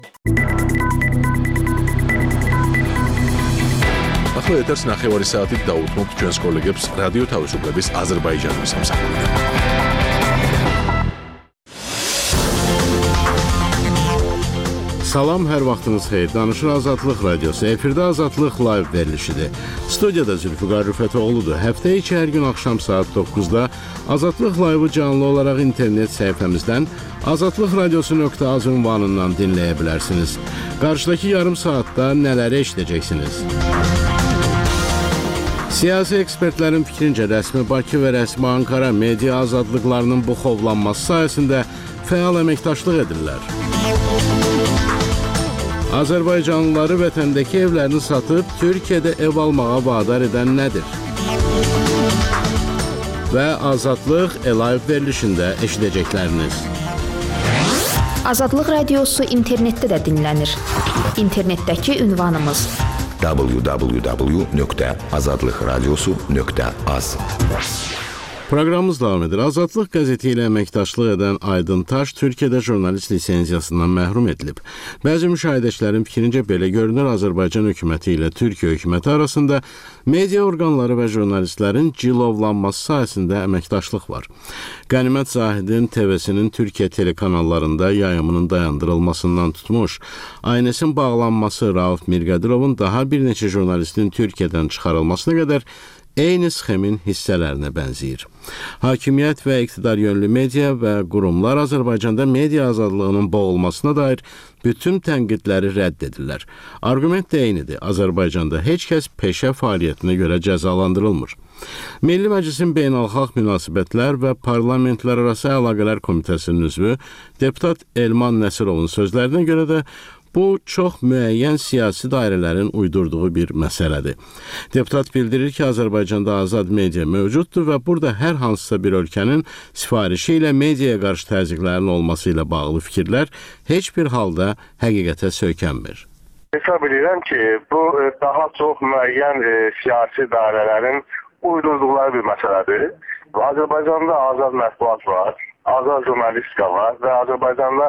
ახლა ეთერს 9 საათით დაუთმობთ ჩვენს კოლეგებს რადიო თავისუფლების აზერბაიჯანის სამსახურიდან. Salam, hər vaxtınız xeyir. Danışır Azadlıq Radiosu. Efirdə Azadlıq live verilişidir. Studiyada Zülfüqar Rüfətoğludur. Həftə içi hər gün axşam saat 9-da Azadlıq live canlı olaraq internet səhifəmizdən azadlıqradiosu.az ünvanından dinləyə bilərsiniz. Qarşıdakı yarım saatda nələri eşidəcəksiniz? Siyasi ekspertlərin fikrincə rəsmi Bakı və rəsmi Ankara media azadlıqlarının buxovlanması sayəsində fəal əməkdaşlıq edirlər. Azərbaycanlıları vətəndəki evlərini satıb Türkiyədə ev almağa vadar edən nədir? Və Azadlıq live verilişində eşidəcəkləriniz. Azadlıq Radiosu internetdə də dinlənir. İnternetdəki ünvanımız www.azadlıqradiosu.az. Proqramımız davam edir. Azadlıq qəzeti ilə əməkdaşlıq edən Aydın Taş Türkiyədə jurnalist lisenziyasından məhrum edilib. Bəzi müşahidəçilərin fikrincə belə görünür, Azərbaycan hökuməti ilə Türkiyə hökuməti arasında media orqanları və jurnalistlərin cilovlanması sayəsində əməkdaşlıq var. Qənimət Zahidin TV-sinin Türkiyə telekanallarında yayımının dayandırılmasından tutmuş, Aynesin bağlanması, Rauf Mirqədirovun daha bir neçə jurnalistin Türkiyədən çıxarılmasına qədər eyni sxemin hissələrinə bənzəyir. Hakimiyyət və iqtidar yönlü media və qurumlar Azərbaycanda media azadlığının boğulmasına dair bütün tənqidləri rədd edirlər. Argument də eynidir. Azərbaycanda heç kəs peşə fəaliyyətinə görə cəzalandırılmır. Milli Məclisin Beynəlxalq Münasibətlər və Parlamentlərarası Əlaqələr Komitəsinin üzvü deputat Elman Nəsirovun sözlərinə görə də bu, çox müəyyən siyasi dairələrin uydurduğu bir məsələdir. Deputat bildirir ki, Azərbaycanda azad media mövcuddur və burada hər hansısa bir ölkənin sifarişi ilə mediaya qarşı təzyiqlərin olması ilə bağlı fikirlər heç bir halda həqiqətə söykənmir. Hesab edirəm ki, bu daha çox müəyyən siyasi dairələrin uydurduqları bir məsələdir. Azərbaycanda azad mətbuat var, azad jurnalistika var və Azərbaycanda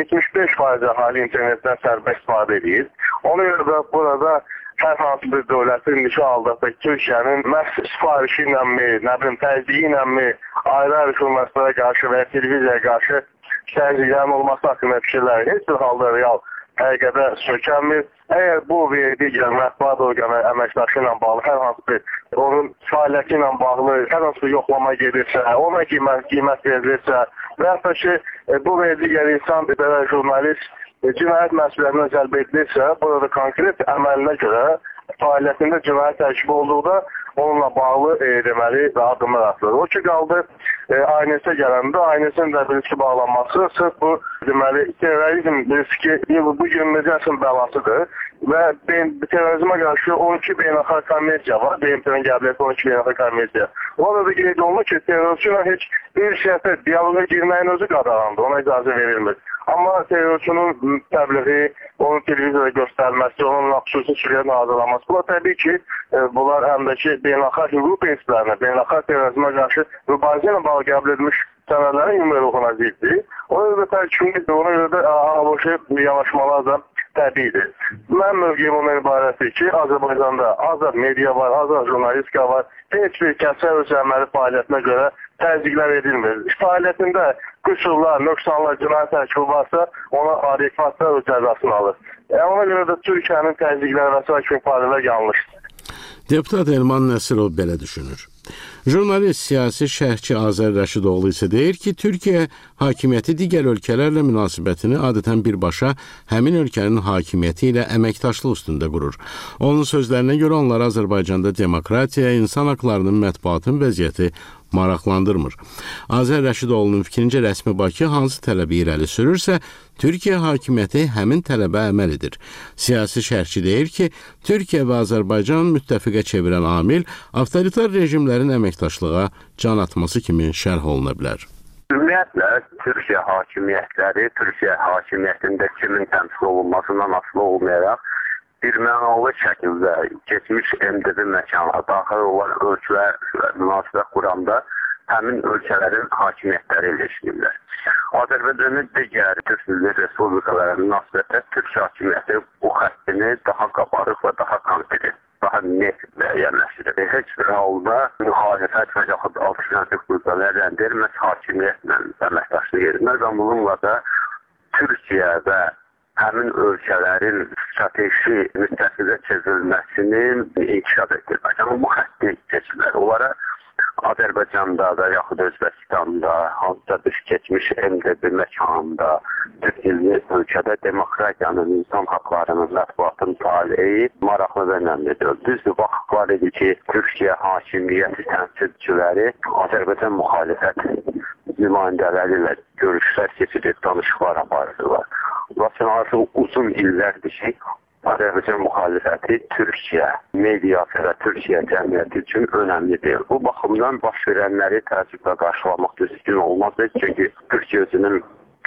75% əhali internetdən sərbəst istifadə edir. Ona görə də burada hər hansı bir dövlətin nişan aldıqda Türkiyənin məhz sifarişi ilə mi, təzyiqi ilə mi, ayrı-ayrı jurnalistlərə qarşı və televiziyaya qarşı təzyiqlərin olması haqqında fikirlər heç bir halda real həqiqətə söykənmir. Əgər bu və digər mətbuat orqanı əməkdaşı ilə bağlı hər hansı bir onun fəaliyyəti ilə bağlı hər hansı bir yoxlama gedirsə, ona qiymət verilirsə və hətta ki, bu və digər insan və jurnalist cinayət məsuliyyətinə cəlb edilirsə, burada konkret əməlinə görə fəaliyyətində cinayət tərkibi olduqda onunla bağlı deməli addımlar atılır. O ki qaldı Aynesə gələndə, Aynesin də riski bağlanması sırf bu deməli terrorizm riski bu gün necəsin bəlasıdır və terrorizmə qarşı 12 beynəlxalq konvensiya var. BMT-nin qəbul 12 beynəlxalq konvensiya. Orada da qeyd olunur ki, terrorçu ilə heç bir siyasət diyaloqa girməyin özü qadağandır, ona icazə verilmir. Amma terrorçunun təbliği, onun televiziyada göstərməsi, onun xüsusi sürüyyətin hazırlanması, bunlar təbii ki, bunlar həm də ki, beynəlxalq hüquq prinsiplərinə, beynəlxalq terrorizmə qarşı mübarizə ilə bağlı qəbul edilmiş sənədlərin ümumi ruhuna ziddir. Ona görə də ona görə də yanaşmalar da təbiidir. Mən mövqeyim ondan ibarətdir ki, Azərbaycanda azad media var, azad jurnalistika var, heç bir kəsə öz əməli fəaliyyətinə görə təzyiqlər edilmir. Fəaliyyətində qüsurlar, nöqsanlar, cinayət tərkibi varsa, ona adekvatda öz cəzasını alır. Ona görə də Türkiyənin təzyiqləri və s. kimi ifadələr yanlışdır. Deputat Elman Nəsirov belə düşünür. Jurnalist, siyasi şərhçi Azər Rəşidoğlu isə deyir ki, Türkiyə hakimiyyəti digər ölkələrlə münasibətini adətən birbaşa həmin ölkənin hakimiyyəti ilə əməkdaşlıq üstündə qurur. Onun sözlərinə görə onlar Azərbaycanda demokratiya, insan haqlarının mətbuatın vəziyyəti maraqlandırmır. Azər Rəşidoğlu'nun fikrincə rəsmi Bakı hansı tələbi irəli sürürsə, Türkiyə hakimiyyəti həmin tələbə əməl edir. Siyasi şərhçi deyir ki, Türkiyə və Azərbaycan müttəfiqə çevirən amil avtoritar rejimlərin əməkdaşlığa can atması kimi şərh oluna bilər. Ümumiyyətlə, Türkiyə hakimiyyətində kimin təmsil olunmasından asılı olmayaraq bir mənalı şəkildə keçmiş MDB məkanına daxil olan ölkələr münasibət quranda həmin ölkələrin hakimiyyətləri ilə işləyirlər. Azərbaycanın digər Türk Milli Respublikalarının münasibətdə Türk hakimiyyəti bu xəttini daha qabarıq və daha konkret, daha net müəyyənləşdirir. Heç bir halda müxalifət və yaxud alternativ qüvvələr məhz hakimiyyətlə əməkdaşlıq edilməz. Bununla da Türkiyə və həmin ölkələrin strateji müttəfiqə çevrilməsinin inkişaf etdirmək. Amma bu xətti keçirlər. Onlara Azərbaycanda da yaxud Özbəkistanda, hansısa bir keçmiş MDB məkanında, Türkiyə ölkədə demokratiyanın, insan haqlarının, mətbuatın taleyi maraqlı və önəmlidir. Düzdür, vaxt var idi ki, Türkiyə hakimiyyəti təmsilçiləri Azərbaycan müxalifət nümayəndələri ilə görüşlər keçirib, danışıqlar aparırdılar. Lakin artıq uzun illərdir ki, Azərbaycan müxalifəti Türkiyə mediası və Türkiyə cəmiyyəti üçün önəmlidir. Bu baxımdan baş verənləri təəssüflə qarşılamaq düzgün olmaz. Çünki Türkiyə özünün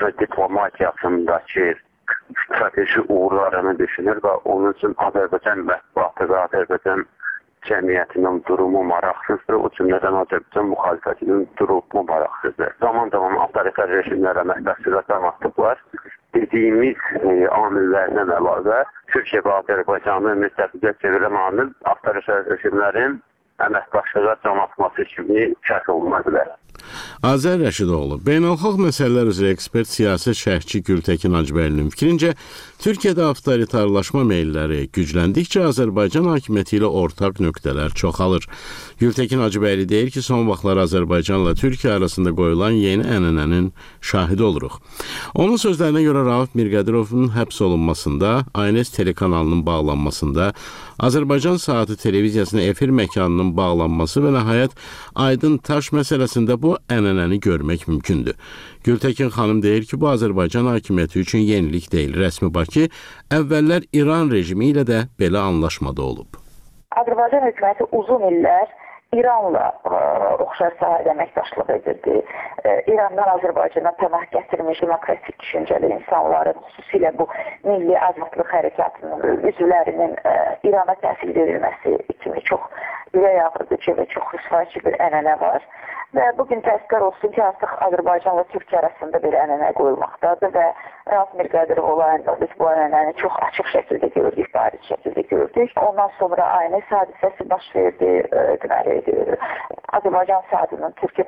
diplomatiyasındakı strateji uğurlarını düşünür və onun üçün Azərbaycan mətbuatı və Azərbaycan cəmiyyətinin durumu maraqsızdır. O cümlədən Azərbaycan müxalifətinin durumu maraqsızdır. Zaman-zaman avtoritar rejimlərə əməkdaşlığa cəmaatlıqlar dediyimiz amillərdən əlavə Türkiyə və Azərbaycanı müttəfiqə çevirən amil avtoritar rejimlərin əməkdaşlığa cəmaatması kimi şərh oluna bilər. Azər Rəşidoğlu, beynəlxalq məsələlər üzrə ekspert siyasi şərhçi Gültəkin Hacıbəylinin fikrincə, Türkiyədə avtoritarlaşma meylləri gücləndikcə Azərbaycan hakimiyyəti ilə ortaq nöqtələr çoxalır. Gültəkin Hacıbəyli deyir ki, son vaxtlar Azərbaycanla Türkiyə arasında qoyulan yeni ənənənin şahidi oluruq. Onun sözlərinə görə Rauf Mirqədirovun həbs olunmasında, ANS telekanalının bağlanmasında, Azərbaycan Saatı televiziyasına efir məkanının bağlanması və nəhayət Aydın Taş məsələsində bu ənənəni görmək mümkündür. Gültəkin xanım deyir ki, bu Azərbaycan hakimiyyəti üçün yenilik deyil. Rəsmi Bakı əvvəllər İran rejimi ilə də belə anlaşmada olub. Azərbaycan hökuməti uzun illər İranla oxşar sahədə əməkdaşlıq edirdi. İrandan Azərbaycana pənah gətirmiş demokratik düşüncəli insanların, xüsusilə bu milli azadlıq hərəkatının üzvlərinin İrana təhsil verilməsi kimi çox ürək ağrıdıcı və çox rüsvayçı bir ənənə var. Və bugün təəssüflər olsun ki, artıq Azərbaycanla Türkiyə arasında bir ənənə qoyulmaqdadır və Rauf Mirqədirov olayında biz bu ənənəni çox açıq şəkildə gördük, bariz şəkildə gördük. Ondan sonra ANS hadisəsi baş verdi, deməli, Azərbaycan saatının Türkiyə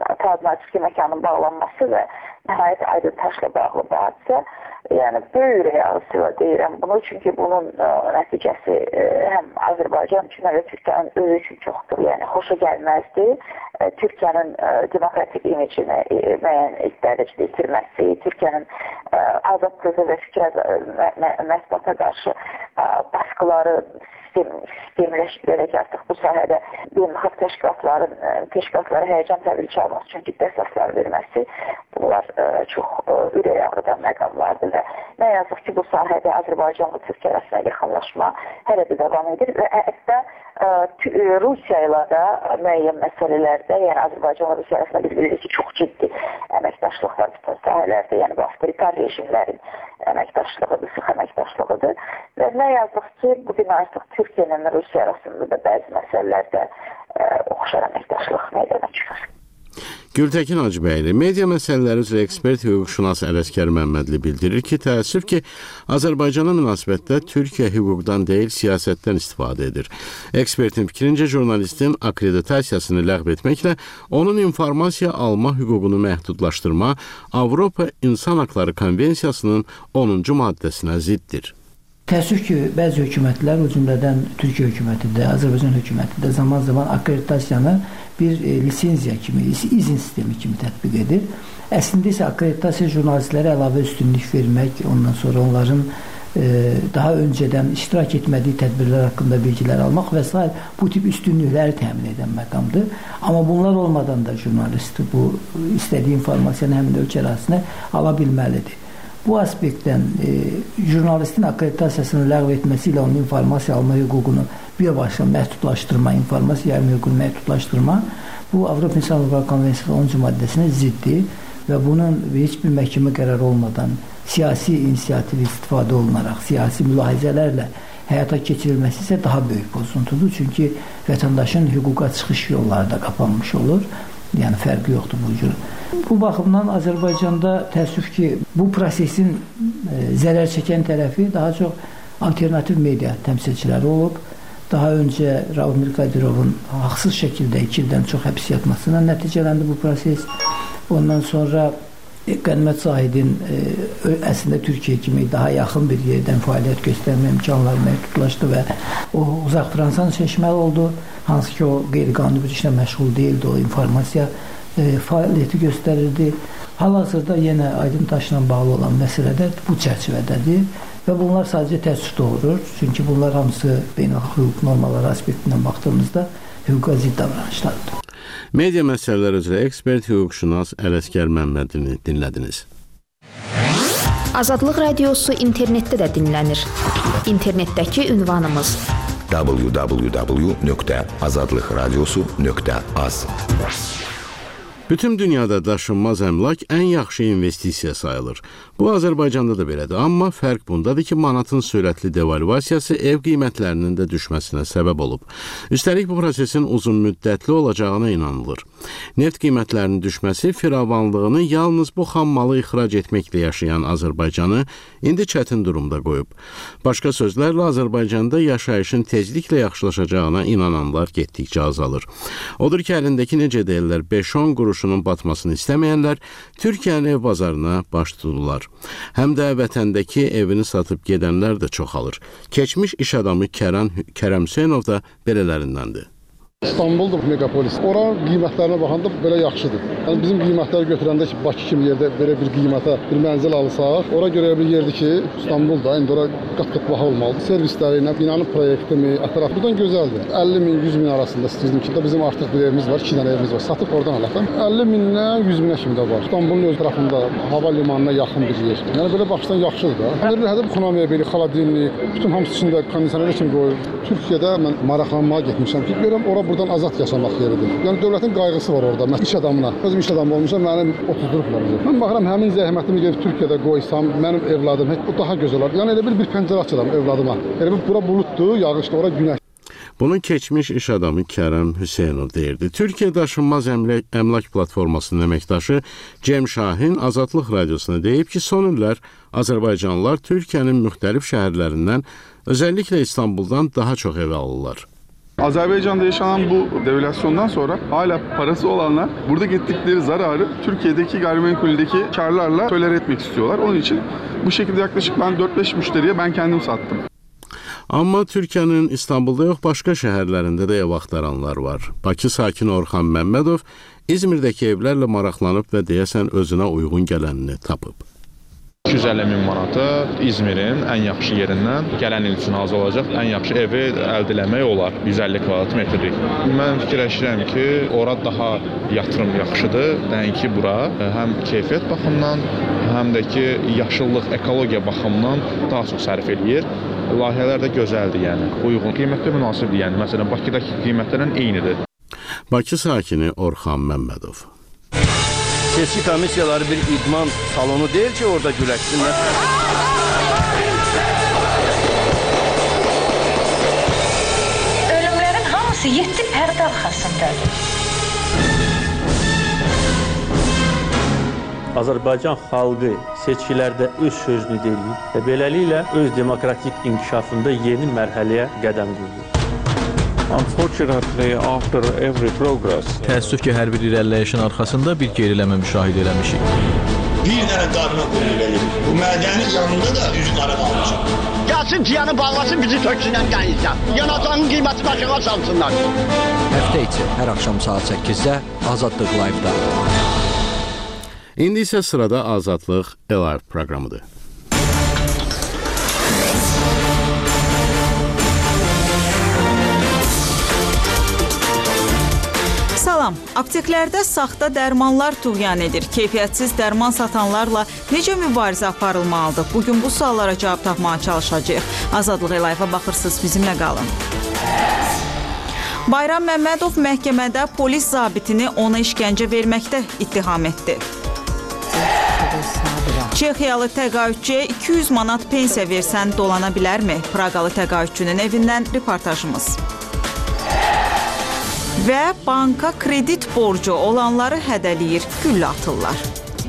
məkanının bağlanması və nəhayət Aydın Taşla bağlı bu hadisə. Yəni, böyük ürək ağrısıyla deyirəm bunu, çünki bunun nəticəsi həm Azərbaycan üçün, həm də Türkiyənin özü üçün çoxdur. Yəni, xoşa gəlməzdi. Türkiyənin demokratik imicini müəyyən dərəcədə itirməsi, Türkiyənin azadlığı və fikir mətbuata qarşı baskıları sistemləşdirərək artıq bu sahədə beynəlxalq təşkilatlara həyəcan təbliğ alması üçün ciddi əsaslar verməsi, bunlar çox ürək ağrıdan məqamlardır və nə yazıq ki, bu sahədə Azərbaycanla Türkiyə arasında yaxınlaşma hələ də davam edir və hətta Rusiya ilə də müəyyən məsələlərdə, yəni Azərbaycanla Rusiya arasında biz bilirik ki, çox ciddi əməkdaşlıq var bütün sahələrdə, yəni bu avtoritar rejimlərin əməkdaşlığıdır, sıx əməkdaşlığıdır və nə yazıq ki, bugün artıq Türkiyə ilə Rusiya arasında da bəzi məsələlərdə oxşar əməkdaşlıq meydana çıxır. Gültəkin Hacıbəyli, media məsələləri üzrə ekspert hüquqşünas Ələskər Məmmədli bildirir ki, təəssüf ki, Azərbaycana münasibətdə Türkiyə hüquqdan deyil, siyasətdən istifadə edir. Ekspertin fikrincə, jurnalistin akkreditasiyasını ləğv etməklə onun informasiya alma hüququnu məhdudlaşdırma Avropa İnsan Haqları Konvensiyasının 10-cu maddəsinə ziddir. Təəssüf ki, bəzi hökumətlər, o cümlədən Türkiyə hökuməti də, Azərbaycan hökuməti də zaman-zaman akkreditasiyanı bir lisenziya kimi, izin sistemi kimi tətbiq edir. Əslində isə akkreditasiya jurnalistlərə əlavə üstünlük vermək, ondan sonra onların daha öncədən iştirak etmədiyi tədbirlər haqqında bilgilər almaq və s. bu tip üstünlükləri təmin edən məqamdır. Amma bunlar olmadan da jurnalist bu istədiyi informasiyanı həmin ölkə ərazisinə ala bilməlidir. Bu aspektdən jurnalistin akkreditasiyasını ləğv etməsi ilə onun informasiya alma hüququnu birbaşa məhdudlaşdırma, informasiya yayma hüququnu məhdudlaşdırma bu Avropa İnsan Haqları Konvensiyasının 10-cu maddəsinə ziddir və bunun heç bir məhkəmə qərarı olmadan siyasi inisiativ istifadə olunaraq, siyasi mülahizələrlə həyata keçirilməsi isə daha böyük pozuntudur. Çünki vətəndaşın hüquqa çıxış yolları da qapanmış olur Yəni fərqi yoxdur bu cür. Bu baxımdan Azərbaycanda təəssüf ki, bu prosesin zərər çəkən tərəfi daha çox alternativ media təmsilçiləri olub. Daha öncə Ravil Qadirovun haqsız şəkildə 2 ildən çox həbs yatmasına nəticələndi bu proses. Ondan sonra Qənimət Zahidin əslində Türkiyə kimi daha yaxın bir yerdən fəaliyyət göstərmə imkanları məhdudlaşdı və o uzaq Fransanı seçməli oldu. Hansı ki, o qeyri-qanuni bir işlə məşğul deyildi, o informasiya fəaliyyəti göstərirdi. Hal-hazırda yenə Aydın Taşla bağlı olan məsələdə bu çərçivədədir və bunlar sadəcə təəssüf doğurur. Çünki bunlar hamısı beynəlxalq hüquq normaları aspektindən baxdığımızda hüquqa zidd davranışlardır. Media məsələləri üzrə ekspert hüquqşünas Ələsgər Məmmədini dinlədiniz. Azadlıq Radiosu internetdə də dinlənir. İnternetdəki ünvanımız www.azadlıqradiosu.az. Bütün dünyada daşınmaz əmlak ən yaxşı investisiya sayılır. Bu Azərbaycanda da belədir, amma fərq bundadır ki, manatın sürətli devalvasiyası ev qiymətlərinin də düşməsinə səbəb olub. Üstəlik bu prosesin uzun müddətli olacağına inanılır. Neft qiymətlərinin düşməsi firavanlığını yalnız bu xam malı ixrac etməklə yaşayan Azərbaycanı indi çətin durumda qoyub. Başqa sözlərlə Azərbaycanda yaşayışın tezliklə yaxşılaşacağına inananlar getdikcə azalır. Odur ki, əlindəki necə deyirlər 5-10 quruşunun batmasını istəməyənlər Türkiyənin ev bazarına baş tuturlar. Həm də vətəndəki evini satıb gedənlər də çoxalır. Keçmiş iş adamı Kərəm Hüseynov da belələrindəndir. İstanbuldur megapolis. Oranın qiymətlərinə baxanda belə yaxşıdır. Yəni bizim qiymətləri götürəndə ki, Bakı kimi yerdə belə bir qiymətə bir mənzil alsaq, ora görə bir yerdir ki, İstanbulda indi ora qat-qat baha olmalıdır. Servisləri ilə, binanın proyektimi, ətrafı buradan gözəldir. 50 min, 100 min arasında istəyirdim ki, bizim artıq bir evimiz var, 2 dənə evimiz var. Satıb oradan alaqam. 50 mindən 100 minə kimi də var. İstanbulun öz tərəfində hava limanına yaxın bir yer. Yəni belə baxışdan yaxşıdır da. Hələ bu xunamiyə belə xaladinlik, bütün hamısı içində kondisioner kimi qoyur. Türkiyədə mən maraqlanmağa getmişəm ki, görəm ora buradan azad yaşamaq yeridir. Yəni dövlətin qayğısı var orada. Mən iş adamına, özüm iş adamı olmuşam, mənim oturdurublar. Mən baxıram həmin zəhmətimi gedib Türkiyədə qoysam, mənim evladım heç bu daha gözəl olar. Yəni elə bir pəncərə açıram evladıma. Elə bir bura buluddur, yağışlı, ora günəş. Bunu keçmiş iş adamı Kərəm Hüseynov deyirdi. Türkiyə Daşınmaz Əmlak Platformasının əməkdaşı Cem Şahin Azadlıq Radiosuna deyib ki, son illər Azərbaycanlılar Türkiyənin müxtəlif şəhərlərindən, özəlliklə İstanbuldan daha çox ev alırlar. Azerbaycan'da yaşanan bu devalüasyondan sonra hala parası olanlar burada gettikleri zararı Türkiye'deki gayrimenkuldeki karlarla tolere etmek istiyorlar. Onun için bu şekilde yaklaşık ben 4-5 müşteriye ben kendim sattım. Amma Türkiyənin İstanbulda yox, başqa şəhərlərində də ev axtaranlar var. Bakı sakini Orxan Məmmədov İzmirdəki evlərlə maraqlanıb və deyəsən özünə uyğun gələnini tapıb. 250 min manata İzmirin ən yaxşı yerindən gələn il üçün hazır olacaq ən yaxşı evi əldə eləmək olar. 150 kvadrat metrlik. Mən fikirləşirəm ki, ora daha yatırım yaxşıdır, nəinki bura. Həm keyfiyyət baxımından, həm də ki, yaşıllıq, ekologiya baxımından daha çox sərf eləyir. Layihələr də gözəldir, yəni. Uyğun. Qiymətdə münasibdir, yəni. Məsələn, Bakıdakı qiymətlərlə eynidir. Bakı sakini Orxan Məmmədov. Seçki komissiyaları bir idman salonu deyil ki, orada güləşsinlər. Ölümlərin hamısı 7 pərdə arxasındadır. Azərbaycan xalqı seçkilərdə öz sözünü deyir və beləliklə öz demokratik inkişafında yeni mərhələyə qədəm qoyur. Unfortunately, after every progress, təəssüf ki, hər bir irəliləyişin arxasında bir geriləmə müşahidə eləmişik. Bir dənə qarına qoyulur. Bu mədənin yanında da üzü qara qalmışıq. Gəlsin tiyanı bağlasın, bizi töksünlər qəyizdə. Yanacağın qiyməti başına salsınlar. Həftə içi hər axşam saat 8-də Azadlıq Live-da. İndi isə sırada Azadlıq Live proqramıdır. Salam, apteklərdə saxta dərmanlar tuğyan edir. Keyfiyyətsiz dərman satanlarla necə mübarizə aparılmalıdır? Bugün bu suallara cavab tapmağa çalışacağıq. Azadlıq Live-a baxırsınız, bizimlə qalın. Bayram Məmmədov məhkəmədə polis zabitini ona işgəncə verməkdə ittiham etdi. Çexiyalı təqaüdçüyə 200 manat pensiya versən dolana bilərmi? Praqalı təqaüdçünün evindən reportajımız. və banka kredit borcu olanları hədələyir, güllə atırlar.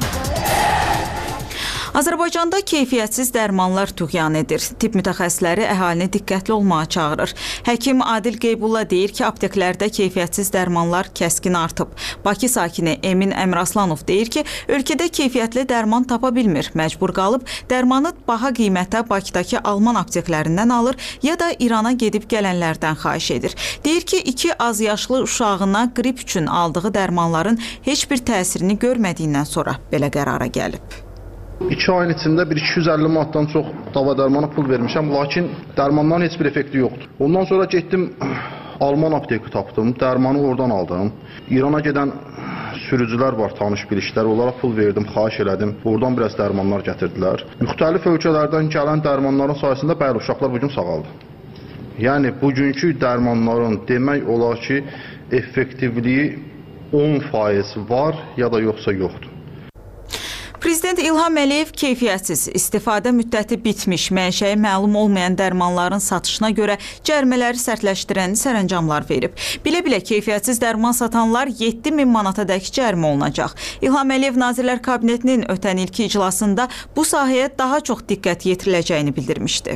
Azərbaycanda keyfiyyətsiz dərmanlar tüğyan edir. Tibb mütəxəssisləri əhalini diqqətli olmağa çağırır. Həkim Adil Qeybulla deyir ki, apteklərdə keyfiyyətsiz dərmanlar kəskin artıb. Bakı sakini Emin Əmraslanov deyir ki, ölkədə keyfiyyətli dərman tapa bilmir. Məcbur qalıb dərmanı baha qiymətə Bakıdakı Alman apteklərindən alır ya da İrana gedib gələnlərdən xahiş edir. Deyir ki, 2 az yaşlı uşağına qrip üçün aldığı dərmanların heç bir təsirini görmədiyindən sonra belə qərara gəlib. 2 ayın içində bir 250 manatdan çox dava dərmana pul vermişəm, lakin dərmanların heç bir effekti yoxdur. Ondan sonra getdim, Alman apteki tapdım, dərmanı oradan aldım. İrana gedən sürücülər var, tanış bilişlər, onlara pul verdim, xahiş elədim. Oradan biraz dərmanlar gətirdilər. Müxtəlif ölkələrdən gələn dərmanların sayəsində bəli, uşaqlar bugün sağaldı. Yəni, bugünkü dərmanların demək olar ki, effektivliyi 10% var ya da yoxsa yoxdur. Prezident İlham Əliyev keyfiyyətsiz, istifadə müddəti bitmiş, mənşəyi məlum olmayan dərmanların satışına görə cərimələri sərtləşdirən sərəncamlar verib. Bilə-bilə keyfiyyətsiz dərman satanlar 7.000 manatadək cərimə olunacaq. İlham Əliyev Nazirlər Kabinetinin ötən ilki iclasında bu sahəyə daha çox diqqət yetiriləcəyini bildirmişdi.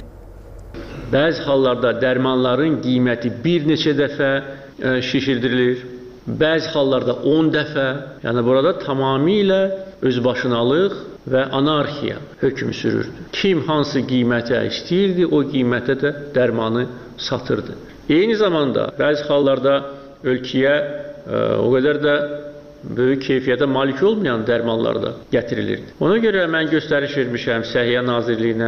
Bəzi hallarda dərmanların qiyməti bir neçə dəfə şişirdirilir. Bəzi hallarda 10 dəfə, yəni burada tamamilə özbaşınalıq və anarxiya hökm sürürdü. Kim hansı qiymətə istəyirdi, o qiymətə də dərmanı satırdı. Eyni zamanda bəzi hallarda ölkəyə o qədər də böyük keyfiyyətə malik olmayan dərmanlar da gətirilirdi. Ona görə mən göstəriş vermişəm Səhiyyə Nazirliyinə.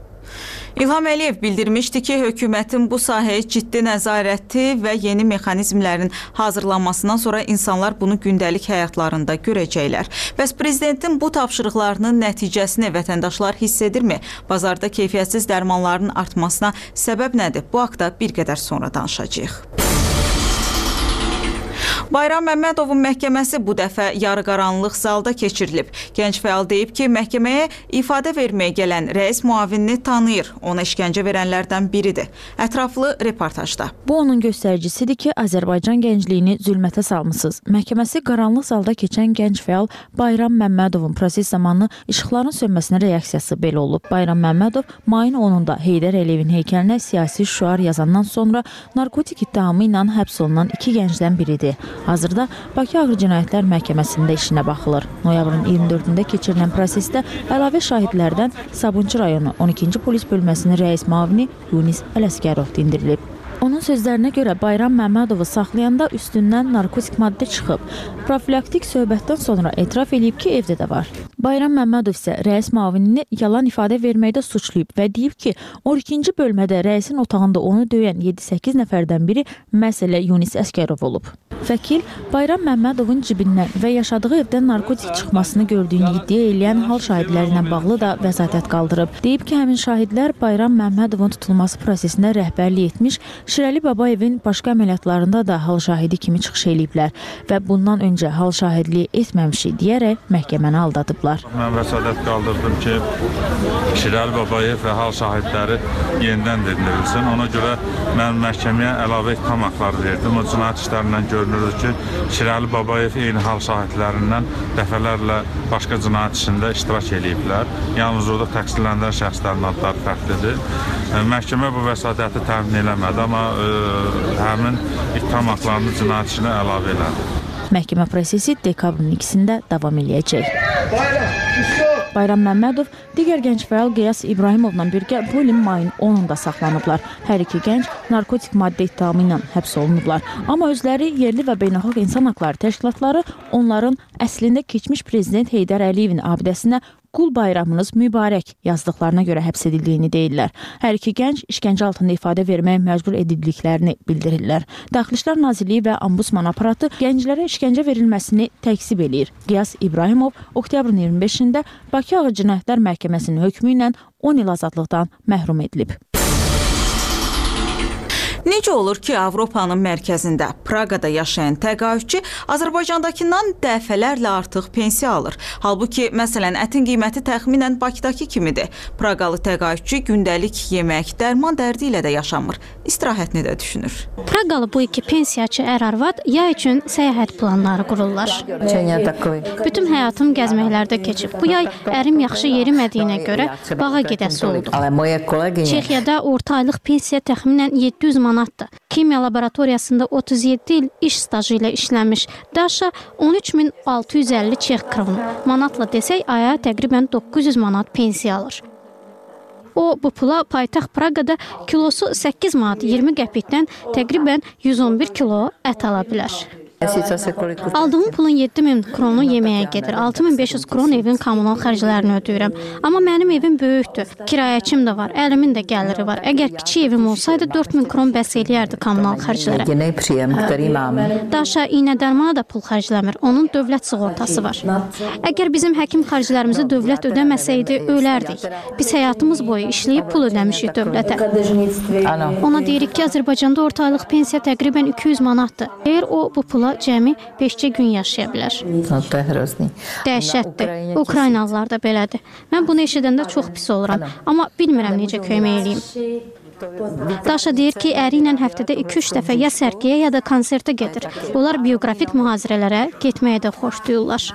İlham Əliyev bildirmişdi ki, hökumətin bu sahəyə ciddi nəzarəti və yeni mexanizmlərin hazırlanmasından sonra insanlar bunu gündəlik həyatlarında görəcəklər. Bəs prezidentin bu tapşırıqlarının nəticəsini vətəndaşlar hiss edirmi? Bazarda keyfiyyətsiz dərmanların artmasına səbəb nədir? Bu haqda bir qədər sonra danışacağıq. Bayram Məmmədovun məhkəməsi bu dəfə yarıqaranlıq zalda keçirilib. Gənc fəal deyib ki, məhkəməyə ifadə verməyə gələn rəis müavinini tanıyır. Ona işgəncə verənlərdən biridir. Ətraflı reportajda. Bu onun göstəricisidir ki, Azərbaycan gəncliyini zülmətə salmısınız. Məhkəməsi qaranlıq zalda keçən gənc fəal Bayram Məmmədovun proses zamanı işıqların sönməsinə reaksiyası belə olub. Bayram Məmmədov mayın 10-da Heydər Əliyevin heykəlinə siyasi şüar yazandan sonra narkotik ittihamı ilə həbs olunan 2 gəncdən biridir. Hazırda Bakı Ağır Cinayətlər Məhkəməsində işinə baxılır. Noyabrın 24-də keçirilən prosesdə əlavə şahidlərdən Sabunçu rayonu 12-ci polis bölməsinin rəis müavini Yunis Ələsgərov dindirilib. Onun sözlərinə görə Bayram Məmmədovu saxlayanda üstündən narkotik maddə çıxıb. Profilaktik söhbətdən sonra etiraf edib ki, evdə də var. Bayram Məmmədov isə rəis müavinini yalan ifadə verməkdə suçlayıb və deyib ki, 12-ci bölmədə rəisin otağında onu döyən 7-8 nəfərdən biri məsələ Yunis Əskərov olub. Vəkil Bayram Məmmədovun cibindən və yaşadığı evdən narkotik çıxmasını gördüyünü iddia edən hal şahidləri ilə bağlı da vəsatət qaldırıb. Deyib ki, həmin şahidlər Bayram Məmmədovun tutulması prosesində rəhbərlik etmiş, Şirəli Babayevin başqa əməliyyatlarında da hal şahidi kimi çıxış eləyiblər və bundan öncə hal şahidliyi etməmişik deyərək məhkəməni aldadıblar. Mən vəsatət qaldırdım ki, Şirəli Babayev və hal şahidləri yenidən dindirilsin. Ona görə mən məhkəməyə əlavə ittiham haqları verdim. O cinayət işlərindən görünür ki, Şirəli Babayev eyni hal şahidlərindən dəfələrlə başqa cinayət işində iştirak eləyiblər. Yalnız orada təqsirləndirilən şəxslərin adları fərqlidir. Məhkəmə bu vəsatəti təmin eləmədi, amma həmin ittiham haqlarını cinayət işinə əlavə elədi. Məhkəmə prosesi dekabrın 2-də davam eləyəcək. Bayram Məmmədov digər gənc fəal Qiyas İbrahimovla birgə bu ilin mayın 10-da saxlanıblar. Hər iki gənc narkotik maddə ittihamı ilə həbs olunublar. Amma özləri yerli və beynəlxalq insan haqları təşkilatları onların əslində keçmiş prezident Heydər Əliyevin abidəsinə Qul bayramınız mübarək yazdıqlarına görə həbs edildiyini deyirlər. Hər iki gənc işgəncə altında ifadə verməyə məcbur edildiklərini bildirirlər. Daxili İşlər Nazirliyi və Ombudsman aparatı gənclərə işgəncə verilməsini təksib eləyir. Qiyas İbrahimov oktyabrın 25-də Bakı Ağır Cinayətlər Məhkəməsinin hökmü ilə 10 il azadlıqdan məhrum edilib. Necə olur ki, Avropanın mərkəzində, Praqada yaşayan təqaüdçü Azərbaycandakından dəfələrlə artıq pensiya alır. Halbuki, məsələn, ətin qiyməti təxminən Bakıdakı kimidir. Praqalı təqaüdçü gündəlik yemək, dərman dərdi ilə də yaşamır. İstirahətini də düşünür. Praqalı bu iki pensiyaçı ər-arvad yay üçün səyahət planları qururlar. Bütün həyatım gəzməklərdə keçib. Bu yay ərim yaxşı yerimədiyinə görə bağa gedəsi oldu. Çexiyada orta aylıq pensiya təxminən 700 manatdır. Kimya laboratoriyasında 37 il iş stajı ilə işləmiş Daşa 13.650 Çex kronu. Manatla desək, aya təqribən 900 manat pensiya alır. O, bu pula paytaxt Praqada kilosu 8 manat 20 qəpikdən təqribən 111 kilo ət ala bilər. Aldığım pulun 7000 kronu yeməyə gedir. 6500 kron evin kommunal xərclərini ödəyirəm. Amma mənim evim böyükdür. Kirayəçim də var, əlimin də gəliri var. Əgər kiçik evim olsaydı 4000 kron bəs eləyərdi kommunal xərclərə. Daşa iynə dərmana da pul xərcləmir. Onun dövlət sığortası var. Əgər bizim həkim xərclərimizi dövlət ödəməsəydi, ölərdik. Biz həyatımız boyu işləyib pul ödəmişik dövlətə. Ona deyirik ki, Azərbaycanda orta aylıq pensiya təqribən 200 manatdır. Əgər o bu pula cəmi 5 gün yaşaya bilər. Dəhşətdir. Ukraynalılar da belədir. Mən bunu eşidəndə çox pis oluram. Amma bilmirəm necə kömək eləyim. Daşa deyir ki, əri ilə həftədə 2-3 dəfə ya sərgiyə, ya da konsertə gedir. Onlar bioqrafik mühazirələrə getməyə də xoş duyurlar.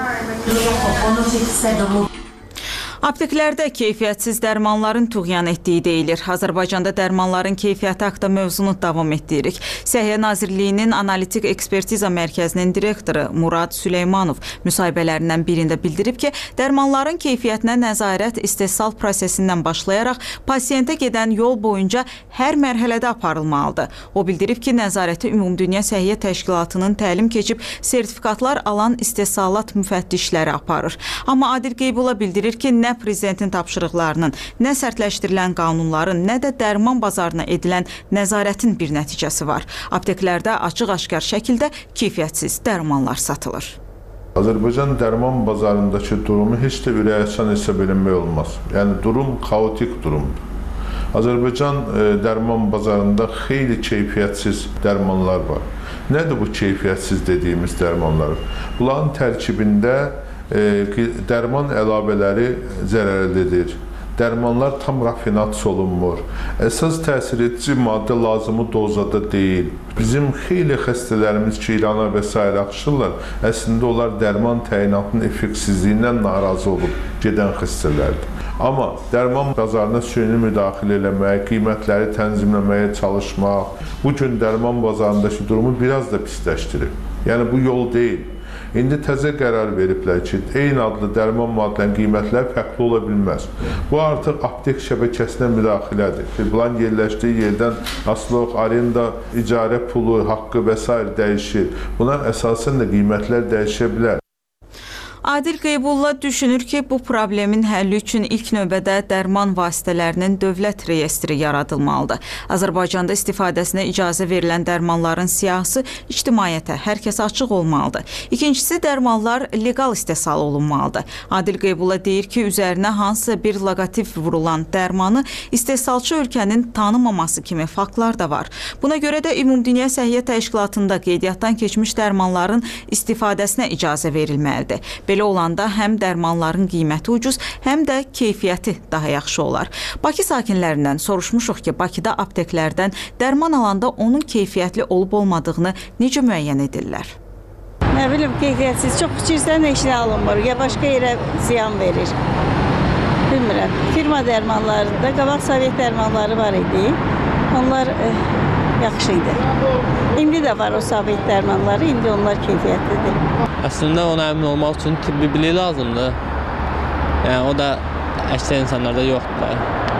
Apteklərdə keyfiyyətsiz dərmanların tuğyan etdiyi deyilir. Azərbaycanda dərmanların keyfiyyəti haqqında mövzunu davam etdiririk. Səhiyyə Nazirliyinin Analitik Ekspertiza Mərkəzinin direktoru Murad Süleymanov müsahibələrindən birində bildirib ki, dərmanların keyfiyyətinə nəzarət istehsal prosesindən başlayaraq pasiyentə gedən yol boyunca hər mərhələdə aparılmalıdır. O bildirib ki, nəzarəti Ümumdünya Səhiyyə Təşkilatının təlim keçib sertifikatlar alan istehsalat müfəttişləri aparır. Amma Adil Qeybulla bildirir ki, nə prezidentin tapşırıqlarının, nə sərtləşdirilən qanunların, nə də dərman bazarına edilən nəzarətin bir nəticəsi var. Apteklərdə açıq-aşkar şəkildə keyfiyyətsiz dərmanlar satılır. Azərbaycan dərman bazarındakı durumu heç də ürəkaçan hesab edilmək olmaz. Yəni, durum kaotik durumdur. Azərbaycan dərman bazarında xeyli keyfiyyətsiz dərmanlar var. Nədir bu keyfiyyətsiz dediyimiz dərmanlar? Bunların tərkibində dərman əlavələri zərərlidir. Dərmanlar tam rafinat olunmur. Əsas təsir edici maddə lazımı dozada deyil. Bizim xeyli xəstələrimiz ki, İrana və s. axışırlar, əslində onlar dərman təyinatının effektsizliyindən narazı olub gedən xəstələrdir. Amma dərman bazarına süni müdaxilə eləmək, qiymətləri tənzimləməyə çalışmaq, bu gün dərman bazarındakı durumu biraz da pisləşdirib. Yəni, bu yol deyil. İndi təzə qərar veriblər ki, eyni adlı dərman maddənin qiymətləri fərqli ola bilməz. Bu artıq aptek şəbəkəsinə müdaxilədir. Plan yerləşdiyi yerdən asılıq, arenda, icarə pulu, haqqı və s. dəyişir. Buna əsasən də qiymətlər dəyişə bilər. Adil Qeybulla düşünür ki, bu problemin həlli üçün ilk növbədə dərman vasitələrinin dövlət reyestri yaradılmalıdır. Azərbaycanda istifadəsinə icazə verilən dərmanların siyahısı ictimaiyyətə, hər kəsə açıq olmalıdır. İkincisi, dərmanlar legal istehsal olunmalıdır. Adil Qeybulla deyir ki, üzərinə hansısa bir loqotip vurulan dərmanı istehsalçı ölkənin tanımaması kimi faktlar da var. Buna görə də Ümumdünya Səhiyyə Təşkilatında qeydiyyatdan keçmiş dərmanların istifadəsinə icazə verilməlidir. Belə olanda həm dərmanların qiyməti ucuz, həm də keyfiyyəti daha yaxşı olar. Bakı sakinlərindən soruşmuşuq ki, Bakıda apteklərdən dərman alanda onun keyfiyyətli olub-olmadığını necə müəyyən edirlər? Nə bilim, keyfiyyətsiz, çox kiçikdən eşlə alınmır, ya başqa yerə ziyan verir. Bilmirəm, firma dərmanlarında qabaq Sovet dərmanları var idi, onlar yaxşı idi. İndi də var o Sovet dərmanları, indi onlar keyfiyyətlidir. Əslində ona əmin olmaq üçün tibbi bilik lazımdır. Yəni, o da əksər insanlarda yoxdur.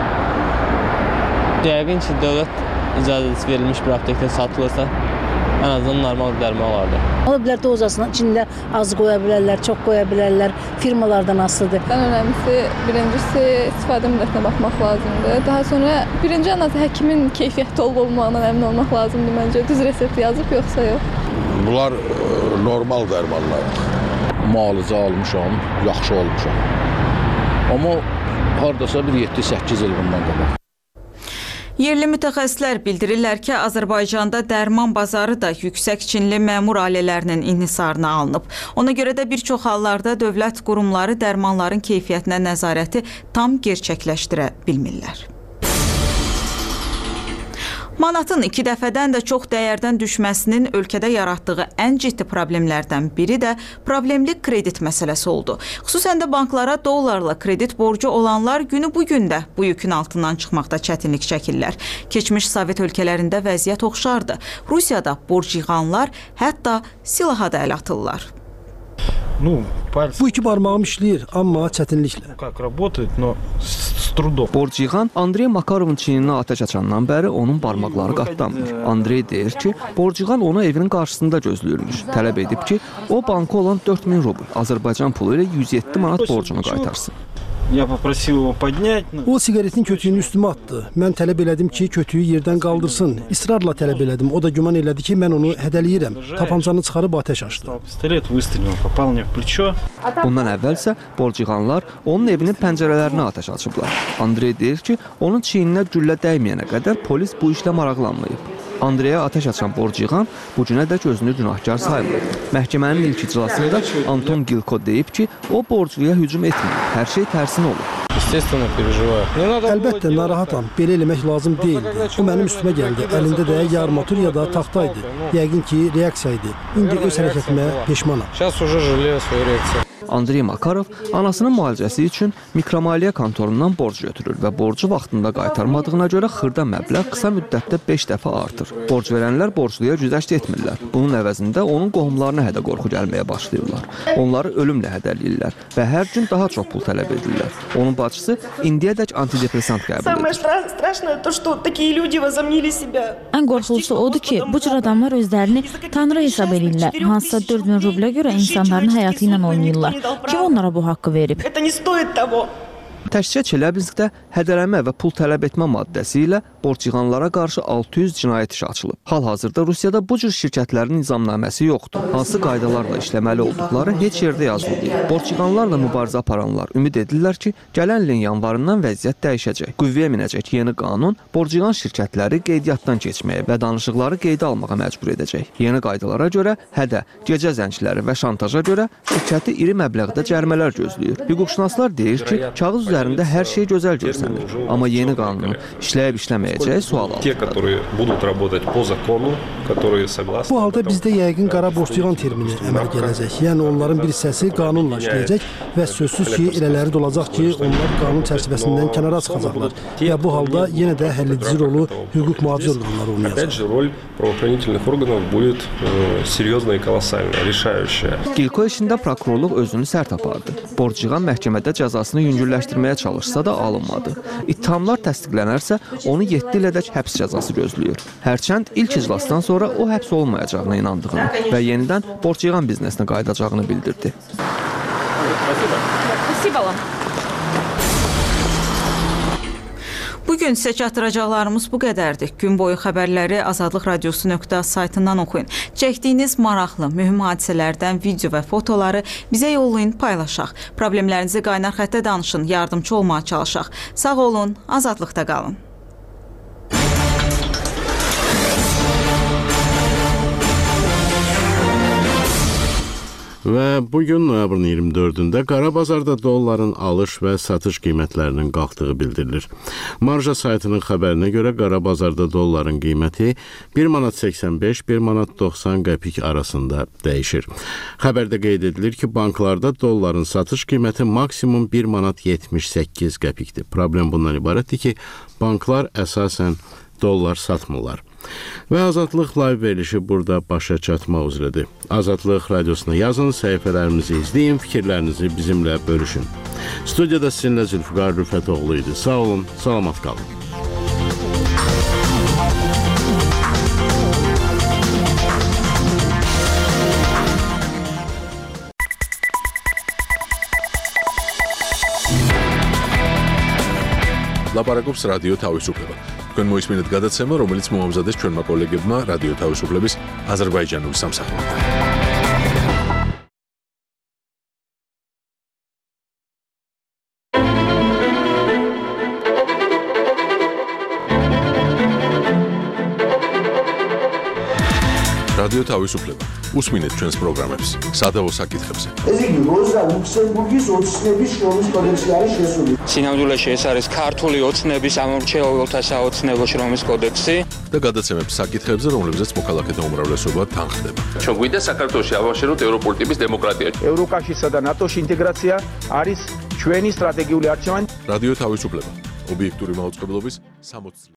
Yəqin ki, dövlət icazəsi verilmiş bir aptekdə satılırsa, ən azından normal dərman olardı. Ola bilər dozasının içində az qoya bilərlər, çox qoya bilərlər, firmalardan asılıdır. Ən önəmlisi, birincisi istifadə müddətinə baxmaq lazımdır. Daha sonra birinci ən azı həkimin keyfiyyətli olub-olmağından əmin olmaq lazımdır məncə. Düz resept yazıb, yoxsa yox. Bunlar normal dərmanlardır. Müalicə almışam, yaxşı olmuşam. Amma haradasa bir 7-8 il bundan qabaq. Yerli mütəxəssislər bildirirlər ki, Azərbaycanda dərman bazarı da yüksək çinli məmur ailələrinin inhisarına alınıb. Ona görə də bir çox hallarda dövlət qurumları dərmanların keyfiyyətinə nəzarəti tam gerçəkləşdirə bilmirlər. Manatın 2 dəfədən də çox dəyərdən düşməsinin ölkədə yaratdığı ən ciddi problemlərdən biri də problemli kredit məsələsi oldu. Xüsusən də banklara dollarla kredit borcu olanlar günü bugün də bu yükün altından çıxmaqda çətinlik çəkirlər. Keçmiş Sovet ölkələrində vəziyyət oxşardı. Rusiyada borc yığanlar hətta silaha da əl atırlar. Bu iki barmağım işləyir, amma çətinliklə. Borc yığan Andrey Makarovun çiyninə atəş açandan bəri onun barmaqları qatlanmır. Andrey deyir ki, borc yığan onu evinin qarşısında gözləyirmiş. Tələb edib ki, o banka olan 4000 rubl, Azərbaycan pulu ilə 107 manat borcunu qaytarsın. O siqaretin kötüyünü üstümə atdı. Mən tələb elədim ki, kötüyü yerdən qaldırsın. İsrarla tələb elədim. O da güman elədi ki, mən onu hədələyirəm. Tapancanı çıxarıb atəş açdı. Bundan əvvəlsə borc yığanlar onun evinin pəncərələrinə atəş açıblar. Andrey deyir ki, onun çiyninə güllə dəyməyənə qədər polis bu işlə maraqlanmayıb. Andreyə atəş açan borc yığan bu günə dək özünü günahkar saymır. Məhkəmənin ilk iclasında Anton Gilko deyib ki, o borcluya hücum etməyib. Hər şey tərsinə olur. Əlbəttə, narahatam. Belə eləmək lazım deyildi. O mənim üstümə gəldi. Əlində də ya armatur, ya da taxtaydı. Yəqin ki, reaksiya idi. İndi öz hərəkətimə peşmanam. Andrey Makarov anasının müalicəsi üçün mikromaliyyə kontorundan borc götürür və borcu vaxtında qaytarmadığına görə xırda məbləğ qısa müddətdə 5 dəfə artır. Borc verənlər borcluya güzəşt etmirlər. Bunun əvəzində onun qohumlarına hədə-qorxu gəlməyə başlayırlar. Onları ölümlə hədələyirlər və hər gün daha çox pul tələb edirlər. Onun bacısı indiyədək antidepressant qəbul edir. Ən qorxulusu odur ki, bu cür adamlar özlərini tanrı hesab edirlər. Hansısa 4000 rublə görə insanların həyatı ilə oynayırlar. Kim onlara bu haqqı verib? Təkcə Çelabinskdə hədələmə və pul tələb etmə maddəsi ilə borc yığanlara qarşı 600 cinayət işi açılıb. Hal-hazırda Rusiyada bu cür şirkətlərin nizamnaməsi yoxdur. Hansı qaydalarla işləməli olduqları heç yerdə yazılı deyil. Borc yığanlarla mübarizə aparanlar ümid edirlər ki, gələn ilin yanvarından vəziyyət dəyişəcək. Qüvvəyə minəcək yeni qanun borc yığan şirkətləri qeydiyyatdan keçməyə və danışıqları qeydə almağa məcbur edəcək. Yeni qaydalara görə hədə, gecə zəncləri və şantaja görə şirkəti iri məbləğdə cərimələr gözləyir. Hüquqşünaslar deyir ki, kağız üzərində hər şey gözəl görsənir. Amma yeni qanunun işləyib-işləməyəcəyi sual altındadır. Bu halda bizdə yəqin qara borc yığan termini əməl gələcək. Yəni onların bir hissəsi qanunla işləyəcək və sözsüz ki, elələri də olacaq ki, onlar qanun çərçivəsindən kənara çıxacaqlar. Və bu halda yenə də həlledici rolu hüquq mühafizə orqanları oynayacaq. Gilko işində prokurorluq özünü sərt apardı. Borc yığan məhkəmədə cəzasını yüngülləşdirməyə çalışsa da alınmadı. İttihamlar təsdiqlənərsə, onu 7 ilədək həbs cəzası gözləyir. Hərçənd ilk iclasdan sonra o həbs olmayacağına inandığını və yenidən borc yığan biznesinə qayıdacağını bildirdi. Bugün sizə çatdıracaqlarımız bu qədərdir. Gün boyu xəbərləri Azadlıq Radiosu saytından oxuyun. Çəkdiyiniz maraqlı, mühüm hadisələrdən video və fotoları bizə yollayın, paylaşaq. Problemlərinizi qaynar xəttə danışın, yardımcı olmağa çalışaq. Sağ olun, azadlıqda qalın. Və bugün noyabrın 24-də qara bazarda dolların alış və satış qiymətlərinin qalxdığı bildirilir. Marja saytının xəbərinə görə qara bazarda dolların qiyməti 1 manat 85, 1 manat 90 qəpik arasında dəyişir. Xəbərdə qeyd edilir ki, banklarda dolların satış qiyməti maksimum 1 manat 78 qəpikdir. Problem bundan ibarətdir ki, banklar əsasən dollar satmırlar. Və Azadlıq live verilişi burada başa çatmaq üzrədir. Azadlıq radiosuna yazın, səhifələrimizi izləyin, fikirlərinizi bizimlə bölüşün. Studiyada sizinlə Zülfüqar Rüfətoğlu idi. Sağ olun, salamat qalın. ლაპარაკობს რადიო თავისუფლება. თქვენ მოისმინეთ გადაცემა, რომელიც მოამზადეს ჩვენმა კოლეგებმა რადიო თავისუფლების აზერბაიჯანული სამსახურიდან. რადიო თავისუფლება. უსმინეთ ჩვენს პროგრამებს სადავო საკითხებზე. ეს იგი როზა ლუქსემბურგის ოცნების შრომის კოდექსში არის შესული. სინამდვილეში ეს არის ქართული ოცნების ამორჩეულთა საოცნებო შრომის კოდექსი და გადაცემებს საკითხებზე, რომლებზეც მოქალაქეთა უმრავლესობა თანხდება. ჩვენ გვინდა საქართველოში ავაშენოთ ევროპული ტიპის დემოკრატია. ევროკავშირსა და ნატოში ინტეგრაცია არის ჩვენი სტრატეგიული არჩევანი. რადიო თავისუფლება. ობიექტური მაუწყებლობის 60